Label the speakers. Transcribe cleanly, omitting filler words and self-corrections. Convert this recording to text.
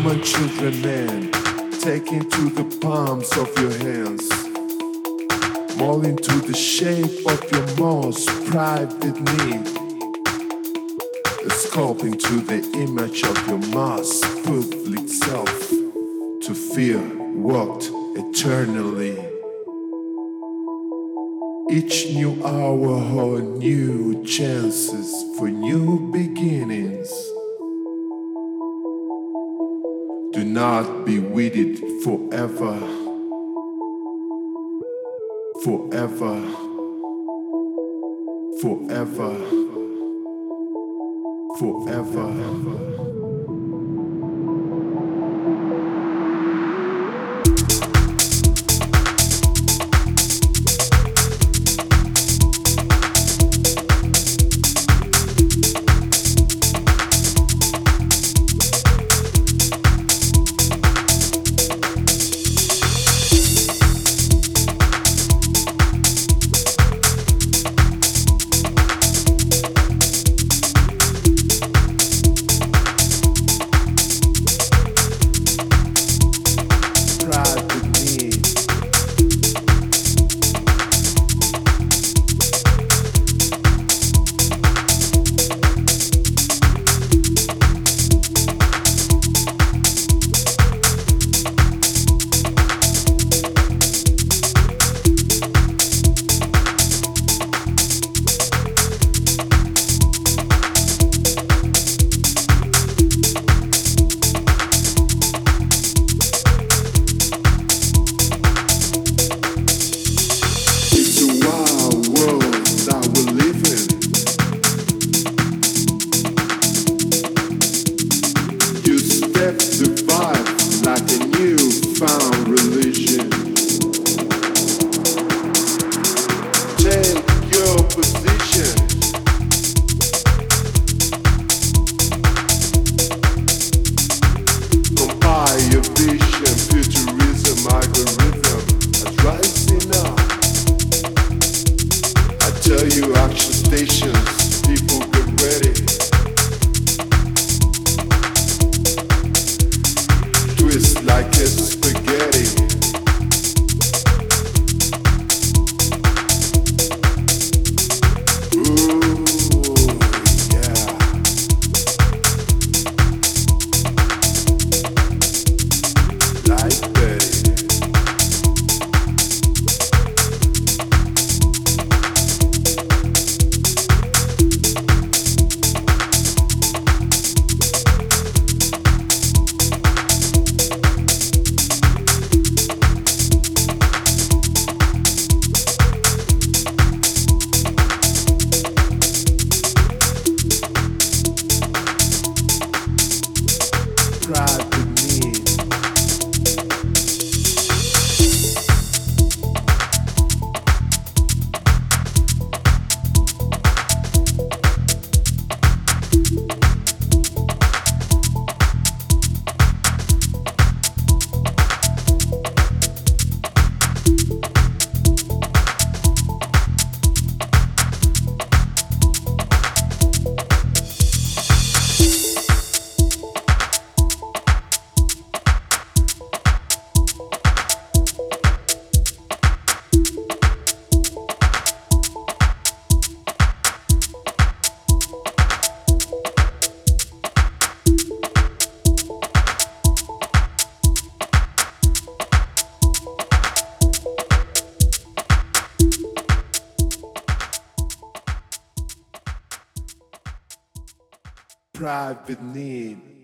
Speaker 1: woman, children, men, take into the palms of your hands, mold into the shape of your most private need, sculpting to the image of your most public self, to fear walked eternally. Each new hour hold new chances for new beginnings. Do not be with it forever, forever, forever, forever. Survive like a newfound religion. Take your position. Compile your vision, futurism, algorithm, as rising up. I tell you, action stations, people get ready. Twist like it's spaghetti. Ooh, yeah. Like Betty. Private need.